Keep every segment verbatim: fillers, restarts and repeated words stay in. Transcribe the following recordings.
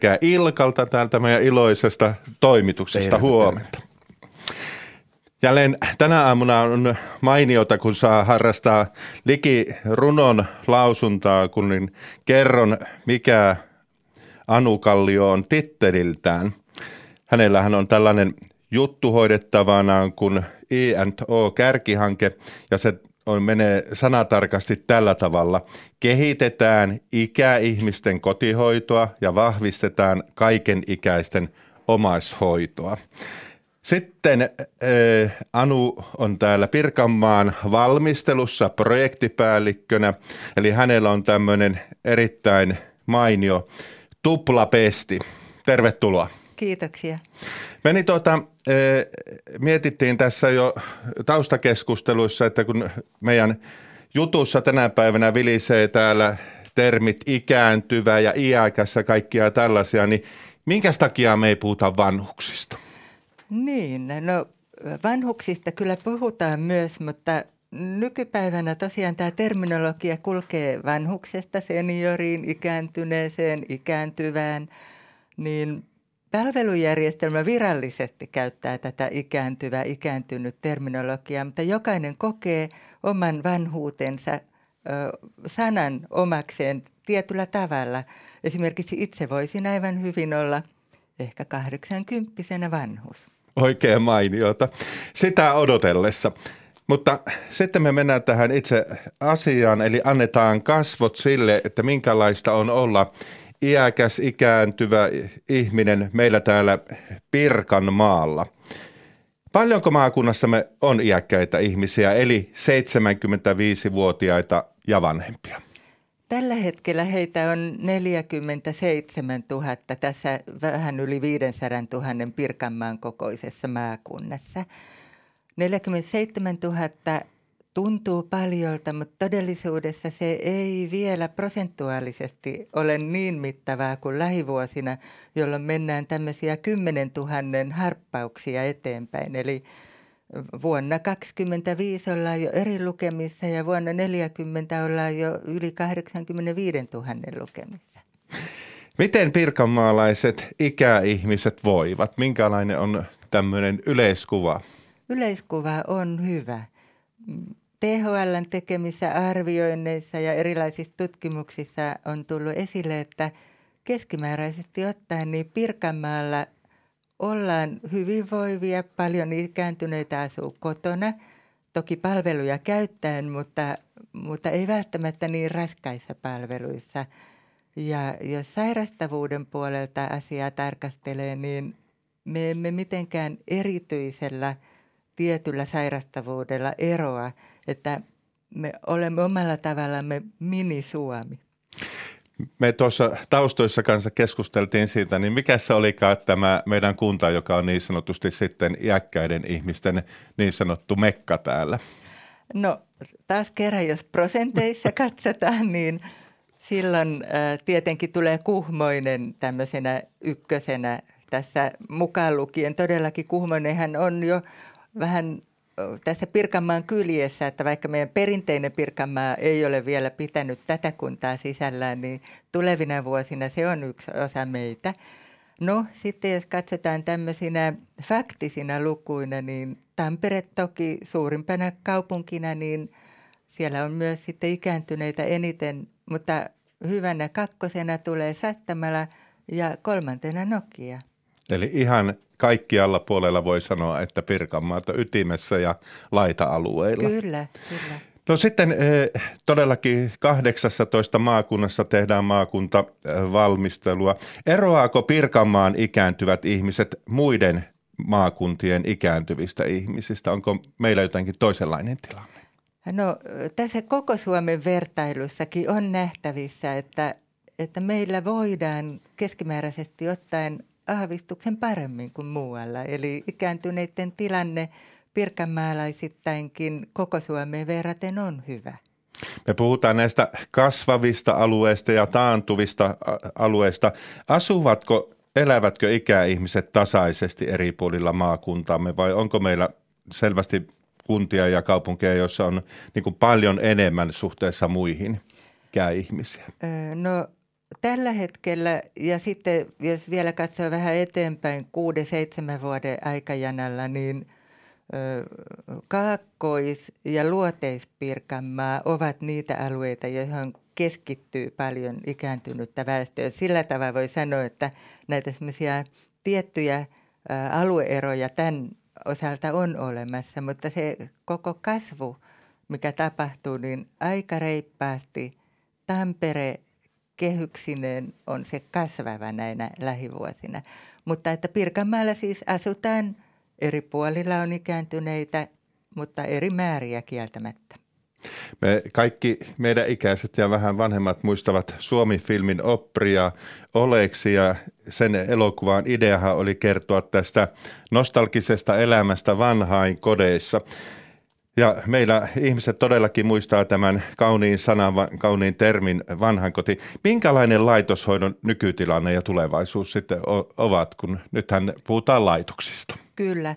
sekä Ilkalta täältä meidän iloisesta toimituksesta. Terve, huomenta. Jälleen tänä aamuna on mainiota, kun saa harrastaa liki runon lausuntaa, kun niin kerron, mikä Anu Kallio on titteliltään. Hänellähän on tällainen juttu hoidettavanaan kuin I and O-kärkihanke, ja se on, menee sanatarkasti tällä tavalla. Kehitetään ikäihmisten kotihoitoa ja vahvistetaan kaikenikäisten omaishoitoa. Sitten äh, Anu on täällä Pirkanmaan valmistelussa projektipäällikkönä, eli hänellä on tämmöinen erittäin mainio tuplapesti. Tervetuloa. Kiitoksia. Meni tuota, äh, mietittiin tässä jo taustakeskusteluissa, että kun meidän jutussa tänä päivänä vilisee täällä termit ikääntyvä ja iäkäs ja kaikkia tällaisia, niin minkä takia me ei puhuta vanhuksista? Niin, no vanhuksista kyllä puhutaan myös, mutta nykypäivänä tosiaan tämä terminologia kulkee vanhuksesta senioriin, ikääntyneeseen, ikääntyvään, niin palvelujärjestelmä virallisesti käyttää tätä ikääntyvä, ikääntynyt terminologiaa, mutta jokainen kokee oman vanhuutensa ö, sanan omakseen tietyllä tavalla. Esimerkiksi itse voisin aivan hyvin olla ehkä kahdeksankymppisenä vanhus. Oikein mainiota. Sitä odotellessa. Mutta sitten me mennään tähän itse asiaan, eli annetaan kasvot sille, että minkälaista on olla iäkäs, ikääntyvä ihminen meillä täällä Pirkanmaalla. Paljonko maakunnassamme on iäkkäitä ihmisiä, eli seitsemänkymmentäviisivuotiaita ja vanhempia? Tällä hetkellä heitä on neljäkymmentäseitsemäntuhatta tässä vähän yli viisisataa tuhatta Pirkanmaan kokoisessa maakunnassa. neljäkymmentäseitsemäntuhatta tuntuu paljolta, mutta todellisuudessa se ei vielä prosentuaalisesti ole niin mittavaa kuin lähivuosina, jolloin mennään tämmöisiä kymmenentuhannen harppauksia eteenpäin. Eli vuonna kaksikymmentäviisi ollaan jo eri lukemissa ja vuonna neljäkymmentä ollaan jo yli kahdeksankymmentäviisituhatta lukemissa. Miten pirkanmaalaiset ikäihmiset voivat? Minkälainen on tämmöinen yleiskuva? Yleiskuva on hyvä. T H L:n tekemissä arvioinneissa ja erilaisissa tutkimuksissa on tullut esille, että keskimääräisesti ottaen niin Pirkanmaalla ollaan hyvinvoivia, paljon ikääntyneitä asuu kotona, toki palveluja käyttäen, mutta, mutta ei välttämättä niin raskaissa palveluissa. Ja jos sairastavuuden puolelta asiaa tarkastelee, niin me emme mitenkään erityisellä tietyllä sairastavuudella eroa, että me olemme omalla tavallamme mini-Suomi. Me tuossa taustoissa kanssa keskusteltiin siitä, niin mikä se olikaan tämä meidän kunta, joka on niin sanotusti sitten iäkkäiden ihmisten niin sanottu mekka täällä? No taas kerran, jos prosenteissa katsotaan, niin silloin äh, tietenkin tulee Kuhmoinen tämmöisenä ykkösenä tässä mukaan lukien. Todellakin Kuhmoinenhan on jo vähän tässä Pirkanmaan kyljessä, että vaikka meidän perinteinen Pirkanmaa ei ole vielä pitänyt tätä kuntaa sisällään, niin tulevina vuosina se on yksi osa meitä. No sitten jos katsotaan tämmöisinä faktisina lukuina, niin Tampere toki suurimpana kaupunkina, niin siellä on myös sitten ikääntyneitä eniten, mutta hyvänä kakkosena tulee Sastamala ja kolmantena Nokia. Eli ihan kaikkialla puolella voi sanoa, että Pirkanmaata ytimessä ja laita-alueilla. Kyllä, kyllä. No sitten todellakin kahdeksastatoista maakunnassa tehdään maakuntavalmistelua. Eroaako Pirkanmaan ikääntyvät ihmiset muiden maakuntien ikääntyvistä ihmisistä? Onko meillä jotenkin toisenlainen tilanne? No tässä koko Suomen vertailussakin on nähtävissä, että, että meillä voidaan keskimääräisesti ottaen aavistuksen paremmin kuin muualla. Eli ikääntyneiden tilanne pirkanmaalaisittainkin koko Suomeen verraten on hyvä. Me puhutaan näistä kasvavista alueista ja taantuvista alueista. Asuvatko, elävätkö ikäihmiset tasaisesti eri puolilla maakuntaamme vai onko meillä selvästi kuntia ja kaupunkeja, joissa on niin kuin paljon enemmän suhteessa muihin ikäihmisiä? No tällä hetkellä, ja sitten jos vielä katsoo vähän eteenpäin kuuden, seitsemän vuoden aikajanalla, niin ö, Kaakkois- ja Luoteis-Pirkanmaa ovat niitä alueita, joihin keskittyy paljon ikääntynyttä väestöä. Sillä tavalla voi sanoa, että näitä semmoisia tiettyjä ä, alueeroja tämän osalta on olemassa, mutta se koko kasvu, mikä tapahtuu, niin aika reippaasti Tampere kehyksineen on se kasvava näinä lähivuosina. Mutta että Pirkanmaalla siis asutaan, eri puolilla on ikääntyneitä, mutta eri määriä kieltämättä. Me kaikki meidän ikäiset ja vähän vanhemmat muistavat Suomi-filmin Oppria Oleksi, ja sen elokuvan ideahan oli kertoa tästä nostalgisesta elämästä vanhain kodeissa. Ja meillä ihmiset todellakin muistaa tämän kauniin sanan, kauniin termin vanhainkoti. Minkälainen laitoshoidon nykytilanne ja tulevaisuus sitten ovat, kun nythän puhutaan laitoksista? Kyllä.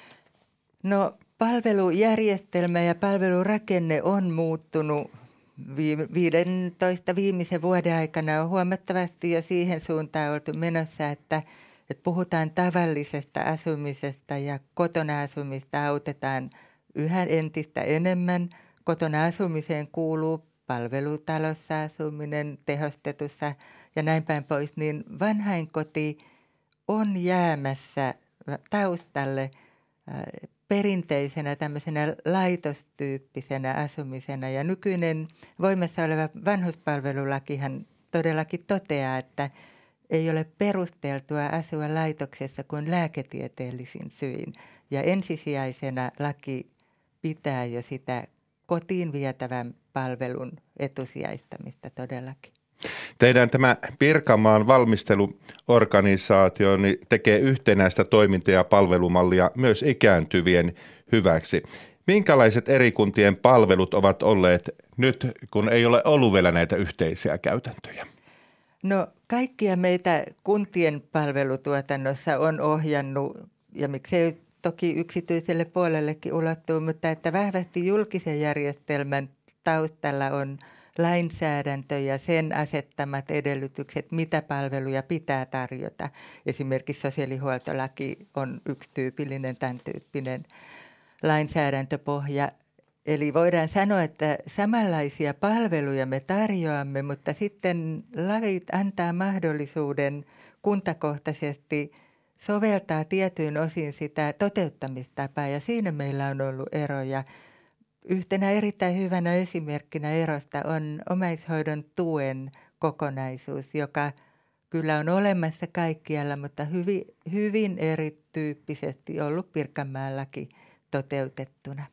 No palvelujärjestelmä ja palvelurakenne on muuttunut viidentoista viimeisen vuoden aikana. On huomattavasti jo siihen suuntaan oltu menossa, että, että puhutaan tavallisesta asumisesta ja kotona asumista autetaan yhä entistä enemmän. Kotona asumiseen kuuluu palvelutalossa asuminen, tehostetussa ja näin päin pois, niin vanhainkoti on jäämässä taustalle perinteisenä tämmöisenä laitostyyppisenä asumisena. Ja nykyinen voimassa oleva vanhuspalvelulakihan todellakin toteaa, että ei ole perusteltua asua laitoksessa kuin lääketieteellisin syin. Ja ensisijaisena laki pitää jo sitä kotiin vietävän palvelun etusijaistamista todellakin. Teidän tämä Pirkanmaan valmisteluorganisaatio niin tekee yhtenäistä toimintaa ja palvelumallia myös ikääntyvien hyväksi. Minkälaiset eri kuntien palvelut ovat olleet nyt, kun ei ole ollut vielä näitä yhteisiä käytäntöjä? No kaikkia meitä kuntien palvelutuotannossa on ohjannut, ja miksei toki yksityiselle puolellekin ulottuu, mutta että vahvasti julkisen järjestelmän taustalla on lainsäädäntö ja sen asettamat edellytykset, mitä palveluja pitää tarjota. Esimerkiksi sosiaalihuoltolaki on yksi tyypillinen, tämän tyyppinen lainsäädäntöpohja. Eli voidaan sanoa, että samanlaisia palveluja me tarjoamme, mutta sitten lait antaa mahdollisuuden kuntakohtaisesti soveltaa tietyin osin sitä toteuttamistapaa, ja siinä meillä on ollut eroja. Yhtenä erittäin hyvänä esimerkkinä erosta on omaishoidon tuen kokonaisuus, joka kyllä on olemassa kaikkialla, mutta hyvin, hyvin erityyppisesti ollut Pirkanmaallakin toteutettuna.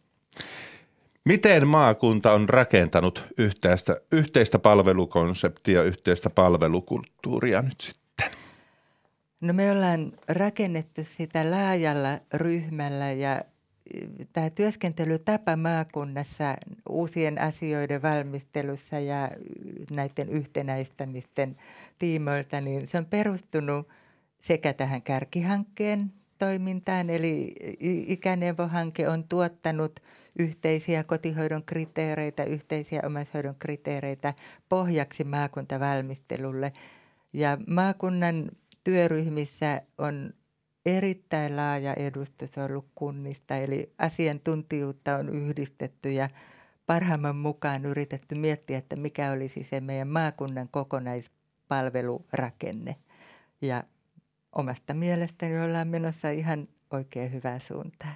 Miten maakunta on rakentanut yhteistä, yhteistä palvelukonseptia, yhteistä palvelukulttuuria nyt sitten? No me ollaan rakennettu sitä laajalla ryhmällä, ja tämä työskentelytapa maakunnassa uusien asioiden valmistelussa ja näiden yhtenäistämisten tiimoilta, niin se on perustunut sekä tähän kärkihankkeen toimintaan, eli Ikäneuvo-hanke on tuottanut yhteisiä kotihoidon kriteereitä, yhteisiä omaishoidon kriteereitä pohjaksi maakuntavalmistelulle. Ja maakunnan työryhmissä on erittäin laaja edustus ollut kunnista, eli asiantuntijuutta on yhdistetty ja parhaimman mukaan yritetty miettiä, että mikä olisi se meidän maakunnan kokonaispalvelurakenne. Ja omasta mielestäni ollaan menossa ihan oikein hyvään suuntaan.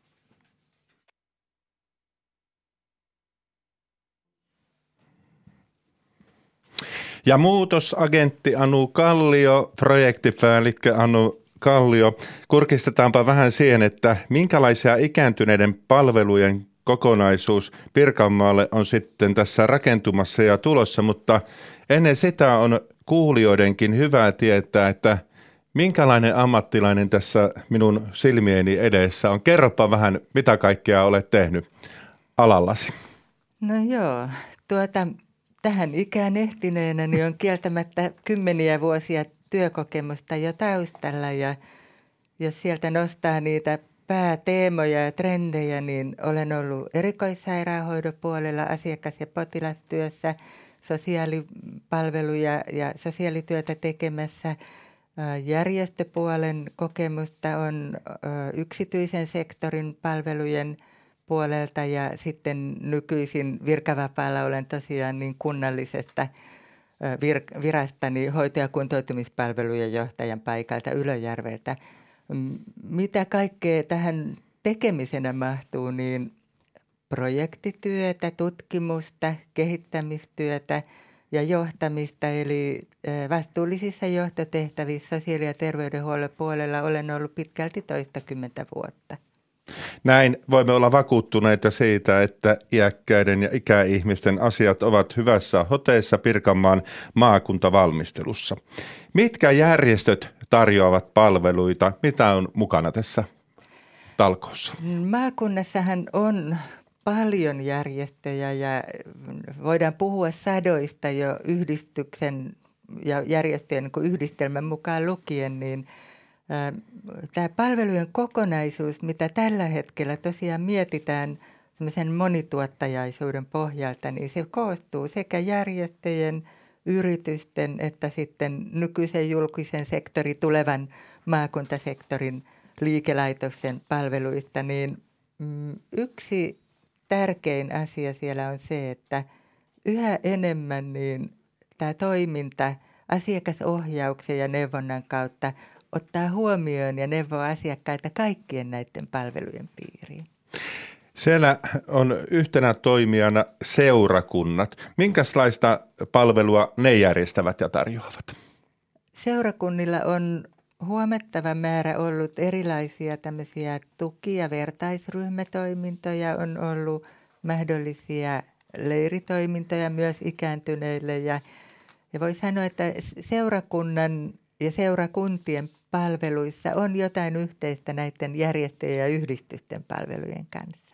Ja muutosagentti Anu Kallio, projektipäällikkö Anu Kallio, kurkistetaanpa vähän siihen, että minkälaisia ikääntyneiden palvelujen kokonaisuus Pirkanmaalle on sitten tässä rakentumassa ja tulossa, mutta ennen sitä on kuulijoidenkin hyvä tietää, että minkälainen ammattilainen tässä minun silmieni edessä on. Kerropa vähän, mitä kaikkea olet tehnyt alallasi. No joo, tuota, tähän ikään ehtineenä niin on kieltämättä kymmeniä vuosia työkokemusta jo taustalla, ja jos sieltä nostaa niitä pääteemoja ja trendejä, niin olen ollut erikoissairaanhoidon puolella asiakas- ja potilastyössä, sosiaalipalveluja ja sosiaalityötä tekemässä. Järjestöpuolen kokemusta on yksityisen sektorin palvelujen puolelta ja sitten nykyisin virkavapaalla olen tosiaan niin kunnallisesta vir- virastani hoito- ja kuntoutumispalvelujen johtajan paikalta Ylöjärveltä. Mitä kaikkea tähän tekemisenä mahtuu, niin projektityötä, tutkimusta, kehittämistyötä ja johtamista, eli vastuullisissa johtotehtävissä sosiaali- ja terveydenhuollon puolella olen ollut pitkälti toistakymmentä vuotta. Näin voimme olla vakuuttuneita siitä, että iäkkäiden ja ikäihmisten asiat ovat hyvässä hoteessa Pirkanmaan maakuntavalmistelussa. Mitkä järjestöt tarjoavat palveluita? Mitä on mukana tässä talkoossa? Maakunnassahan on paljon järjestöjä ja voidaan puhua sadoista jo yhdistyksen ja järjestöjen niin kuin yhdistelmän mukaan lukien, niin ää, tämä palvelujen kokonaisuus, mitä tällä hetkellä tosiaan mietitään semmoisen monituottajaisuuden pohjalta, niin se koostuu sekä järjestöjen, yritysten että sitten nykyisen julkisen sektorin, tulevan maakuntasektorin liikelaitoksen palveluista, niin mm, yksi tärkein asia siellä on se, että yhä enemmän niin tämä toiminta asiakasohjauksen ja neuvonnan kautta ottaa huomioon ja neuvoo asiakkaita kaikkien näiden palvelujen piiriin. Siellä on yhtenä toimijana seurakunnat. Minkälaista palvelua ne järjestävät ja tarjoavat? Seurakunnilla on huomattava määrä ollut erilaisia tämmöisiä tuki- ja vertaisryhmätoimintoja, on ollut mahdollisia leiritoimintoja myös ikääntyneille ja, ja voi sanoa, että seurakunnan ja seurakuntien palveluissa on jotain yhteistä näiden järjestöjen ja yhdistysten palvelujen kanssa.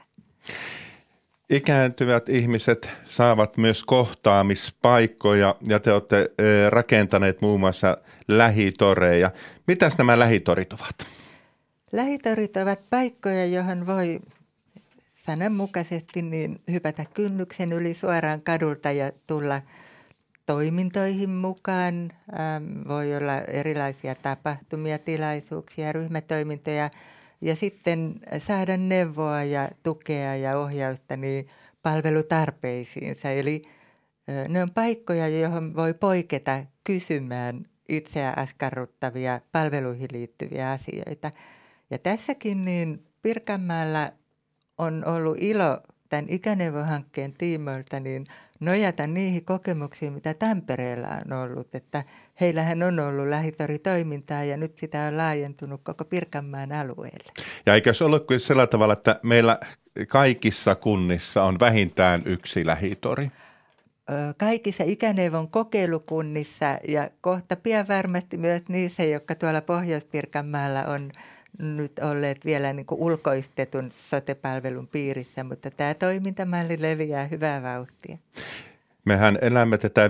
Ikääntyvät ihmiset saavat myös kohtaamispaikkoja ja te olette rakentaneet muun muassa lähitoreja. Mitäs nämä lähitorit ovat? Lähitorit ovat paikkoja, johon voi sananmukaisesti niin hypätä kynnyksen yli suoraan kadulta ja tulla toimintoihin mukaan. Ähm, voi olla erilaisia tapahtumia, tilaisuuksia, ryhmätoimintoja. Ja sitten saada neuvoa ja tukea ja ohjausta niin palvelutarpeisiinsa. Eli ne on paikkoja, johon voi poiketa kysymään itseä askarruttavia palveluihin liittyviä asioita. Ja tässäkin niin Pirkanmaalla on ollut ilo tämän ikäneuvohankkeen tiimoilta niin nojata niihin kokemuksiin, mitä Tampereella on ollut. Että heillähän on ollut lähitoritoimintaa ja nyt sitä on laajentunut koko Pirkanmaan alueelle. Ja eikö se ole kuin sillä tavalla, että meillä kaikissa kunnissa on vähintään yksi lähitori? Kaikissa ikäneuvon kokeilukunnissa ja kohta pian varmasti myös niissä, jotka tuolla Pohjois-Pirkanmaalla on nyt olleet vielä niin kuin ulkoistetun sote-palvelun piirissä, mutta tämä toimintamalli leviää hyvää vauhtia. Mehän elämme tätä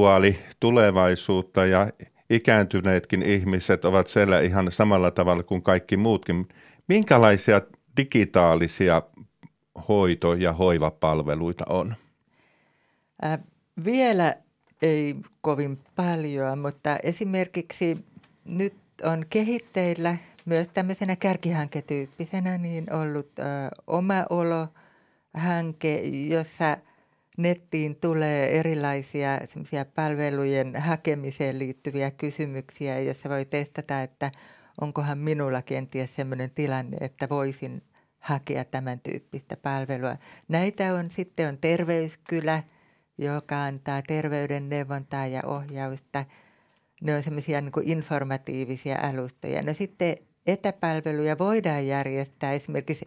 virtuaalitulevaisuutta ja ikääntyneetkin ihmiset ovat siellä ihan samalla tavalla kuin kaikki muutkin. Minkälaisia digitaalisia hoito- ja hoivapalveluita on? Äh, vielä ei kovin paljon, mutta esimerkiksi nyt on kehitteillä myös tämmöisenä kärkihanketyyppisenä niin ollut ö, oma olo-hanke, jossa nettiin tulee erilaisia semmoisia palvelujen hakemiseen liittyviä kysymyksiä, jossa voi testata, että onkohan minulla kenties semmoinen tilanne, että voisin hakea tämän tyyppistä palvelua. Näitä on sitten on Terveyskylä, joka antaa terveyden neuvontaa ja ohjausta. Ne on semmoisia niin kuin informatiivisia alustoja. No sitten etäpalveluja voidaan järjestää esimerkiksi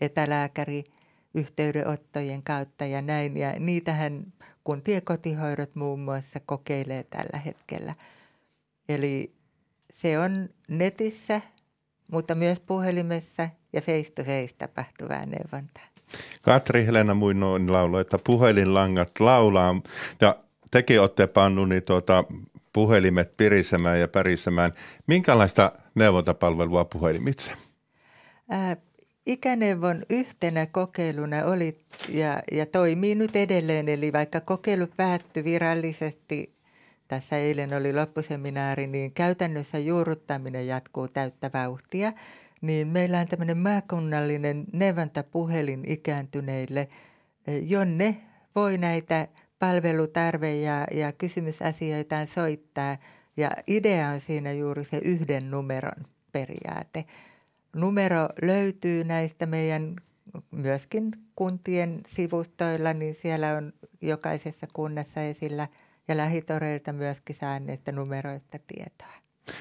etälääkäriyhteydenottojen kautta ja näin. Ja niitähän kuntien kotihoidot muun muassa kokeilee tällä hetkellä. Eli se on netissä, mutta myös puhelimessa ja face-to-face tapahtuvaa neuvontaa. Katri Helena Muinonen lauloi, että puhelinlangat laulaa ja tekin olette pannut niin tuota, puhelimet pirisemään ja pärisemään. Minkälaista neuvontapalvelua puhelimitse? Ää, ikäneuvon yhtenä kokeiluna oli ja, ja toimii nyt edelleen, eli vaikka kokeilu päättyi virallisesti, tässä eilen oli loppuseminaari, niin käytännössä juurruttaminen jatkuu täyttä vauhtia, niin meillä on tämmöinen maakunnallinen neuvontapuhelin ikääntyneille, jonne voi näitä palvelutarve- ja, ja kysymysasioitaan soittaa, ja idea on siinä juuri se yhden numeron periaate. Numero löytyy näistä meidän myöskin kuntien sivustoilla, niin siellä on jokaisessa kunnassa esillä ja lähitoreilta myöskin saa näistä numeroista tietoa.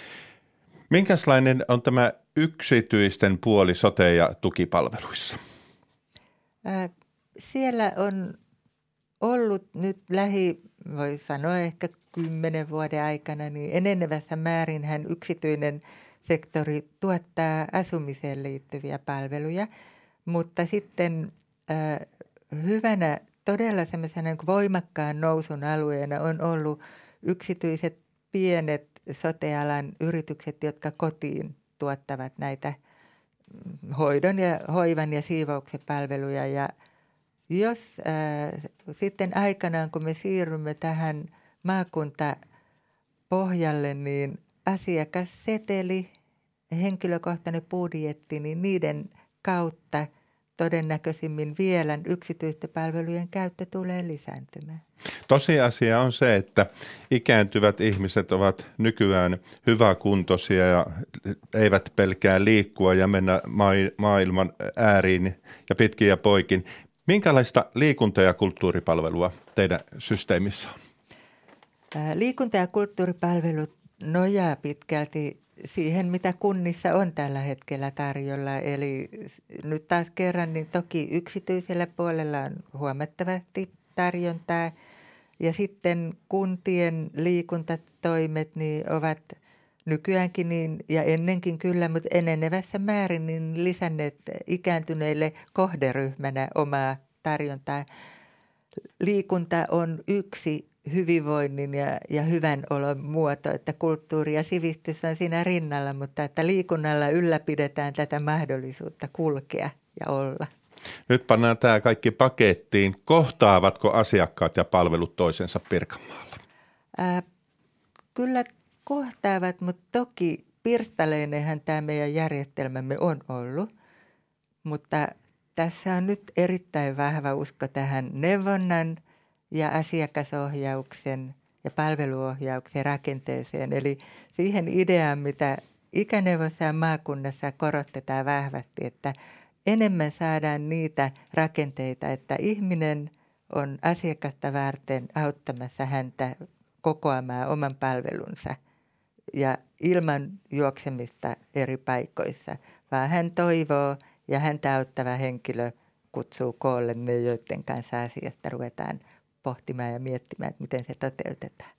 Minkälainen on tämä yksityisten puoli sote- ja tukipalveluissa? Ää, siellä on ollut nyt lähi, voi sanoa ehkä kymmenen vuoden aikana, niin enenevässä määrin hän yksityinen sektori tuottaa asumiseen liittyviä palveluja, mutta sitten äh, hyvänä todella semmoisena voimakkaan nousun alueena on ollut yksityiset pienet sote-alan yritykset, jotka kotiin tuottavat näitä hoidon ja hoivan ja siivouksen palveluja. Ja jos äh, sitten aikanaan, kun me siirrymme tähän maakuntapohjalle, niin asiakasseteli, henkilökohtainen budjetti, niin niiden kautta todennäköisimmin vielä yksityisten palvelujen käyttö tulee lisääntymään. Tosiasia on se, että ikääntyvät ihmiset ovat nykyään hyväkuntoisia ja eivät pelkää liikkua ja mennä maailman ääriin ja pitkin ja poikin. Minkälaista liikunta- ja kulttuuripalvelua teidän systeemissä on? Liikunta- ja kulttuuripalvelut nojaa pitkälti siihen, mitä kunnissa on tällä hetkellä tarjolla. Eli nyt taas kerran, niin toki yksityisellä puolella on huomattavasti tarjontaa. Ja sitten kuntien liikuntatoimet niin ovat nykyäänkin niin, ja ennenkin kyllä, mutta enenevässä määrin niin lisänneet ikääntyneille kohderyhmänä omaa tarjontaa. Liikunta on yksi hyvinvoinnin ja, ja hyvän olon muoto, että kulttuuri ja sivistys on siinä rinnalla, mutta että liikunnalla ylläpidetään tätä mahdollisuutta kulkea ja olla. Nyt pannaan tämä kaikki pakettiin. Kohtaavatko asiakkaat ja palvelut toisensa Pirkanmaalla? Ää, kyllä kohtaavat, mutta toki pirstaleinenhan tämä meidän järjestelmämme on ollut, mutta tässä on nyt erittäin vahva usko tähän neuvonnan ja asiakasohjauksen ja palveluohjauksen rakenteeseen. Eli siihen ideaan, mitä ikäneuvossa ja maakunnassa korostetaan vahvasti, että enemmän saadaan niitä rakenteita, että ihminen on asiakasta varten auttamassa häntä kokoamaan oman palvelunsa ja ilman juoksemista eri paikoissa, vaan hän toivoo ja häntä auttava henkilö kutsuu koolle ne, joiden kanssa asiasta ruvetaan pohtimaan ja miettimään, että miten se toteutetaan.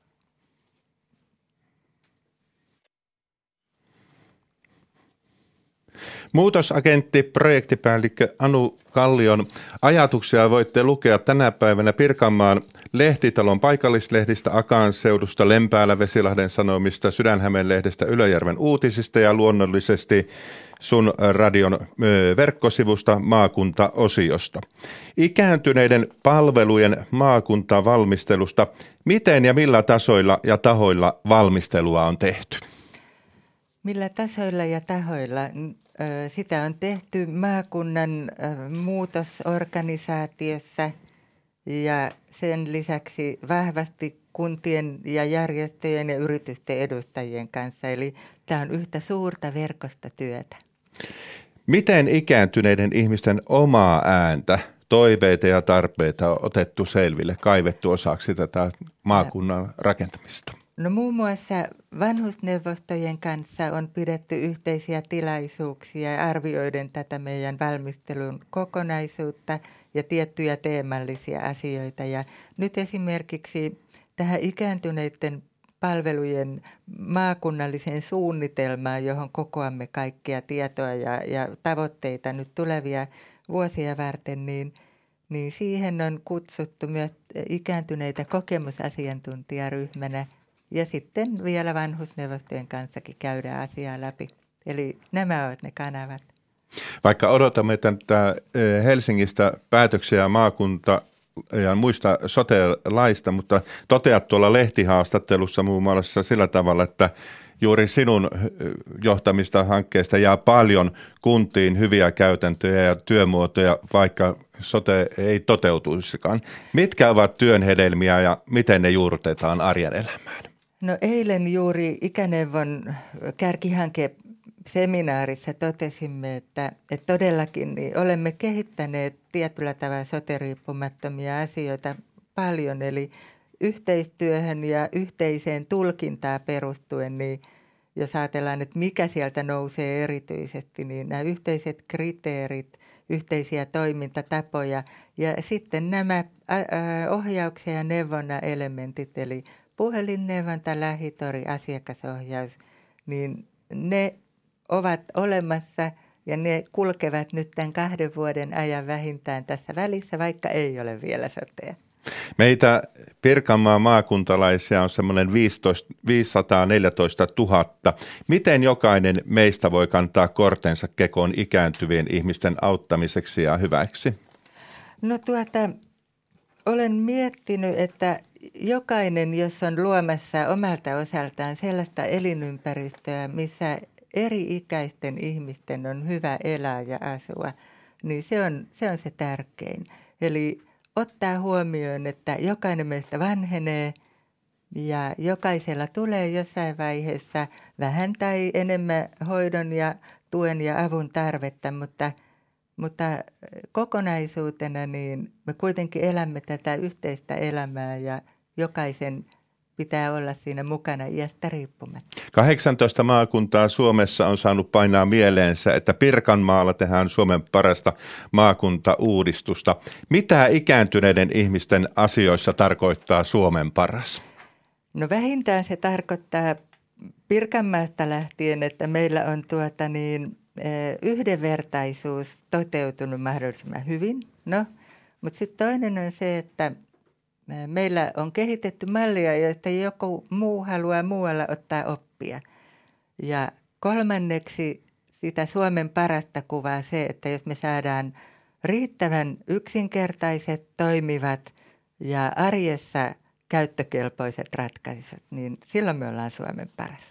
Muutosagentti, projektipäällikkö Anu Kallion ajatuksia voitte lukea tänä päivänä Pirkanmaan Lehtitalon paikallislehdistä, Akaan seudusta, Lempäälä, Vesilahden Sanomista, Sydänhämeen lehdestä, Ylöjärven uutisista ja luonnollisesti sun radion verkkosivusta maakuntaosiosta. Ikääntyneiden palvelujen maakuntavalmistelusta. Miten ja millä tasoilla ja tahoilla valmistelua on tehty? Millä tasoilla ja tahoilla? Sitä on tehty maakunnan muutosorganisaatiossa ja sen lisäksi vahvasti kuntien ja järjestöjen ja yritysten edustajien kanssa. Eli tämä on yhtä suurta verkostotyötä. Miten ikääntyneiden ihmisten omaa ääntä, toiveita ja tarpeita on otettu selville, kaivettu osaksi tätä maakunnan rakentamista? No muun muassa vanhusneuvostojen kanssa on pidetty yhteisiä tilaisuuksia arvioiden tätä meidän valmistelun kokonaisuutta ja tiettyjä teemallisia asioita. Ja nyt esimerkiksi tähän ikääntyneiden palvelujen maakunnalliseen suunnitelmaan, johon kokoamme kaikkea tietoa ja, ja tavoitteita nyt tulevia vuosia varten, niin, niin siihen on kutsuttu myös ikääntyneitä kokemusasiantuntijaryhmänä. Ja sitten vielä vanhusneuvostojen kanssakin käydään asiaa läpi. Eli nämä ovat ne kanavat. Vaikka odotamme tätä Helsingistä päätöksiä maakunta ja muista sote-laista, mutta toteat tuolla lehtihaastattelussa muun muassa sillä tavalla, että juuri sinun johtamista hankkeesta jää paljon kuntiin hyviä käytäntöjä ja työmuotoja, vaikka sote ei toteutuisikaan. Mitkä ovat työn hedelmiä ja miten ne juurrutetaan arjen elämään? No eilen juuri ikäneuvon kärkihanke seminaarissa totesimme, että, että todellakin niin olemme kehittäneet tietyllä tavalla sote-riippumattomia asioita paljon, eli yhteistyöhön ja yhteiseen tulkintaan perustuen, niin jos ajatellaan, että mikä sieltä nousee erityisesti, niin nämä yhteiset kriteerit, yhteisiä toimintatapoja ja sitten nämä ohjauksen ja neuvonnan elementit, eli puhelinneuvonta, lähitori, asiakasohjaus, niin ne ovat olemassa ja ne kulkevat nyt tämän kahden vuoden ajan vähintään tässä välissä, vaikka ei ole vielä sotea. Meitä Pirkanmaan maakuntalaisia on semmoinen viisisataaneljätoista tuhatta. Miten jokainen meistä voi kantaa kortensa kekoon ikääntyvien ihmisten auttamiseksi ja hyväksi? No tuota, olen miettinyt, että jokainen, jos on luomassa omalta osaltaan sellaista elinympäristöä, missä eri-ikäisten ihmisten on hyvä elää ja asua, niin se on se, on se tärkein. Eli ottaa huomioon, että jokainen meistä vanhenee ja jokaisella tulee jossain vaiheessa vähän tai enemmän hoidon ja tuen ja avun tarvetta, mutta, mutta kokonaisuutena niin me kuitenkin elämme tätä yhteistä elämää ja jokaisen pitää olla siinä mukana iästä riippumatta. kahdeksantoista maakuntaa Suomessa on saanut painaa mieleensä, että Pirkanmaalla tehdään Suomen parasta maakuntauudistusta. Mitä ikääntyneiden ihmisten asioissa tarkoittaa Suomen paras? No vähintään se tarkoittaa Pirkanmaasta lähtien, että meillä on tuota niin, yhdenvertaisuus toteutunut mahdollisimman hyvin. No, mutta sitten toinen on se, että meillä on kehitetty mallia, joista joku muu haluaa muualla ottaa oppia. Ja kolmanneksi sitä Suomen parasta kuvaa se, että jos me saadaan riittävän yksinkertaiset, toimivat ja arjessa käyttökelpoiset ratkaisut, niin silloin me ollaan Suomen paras.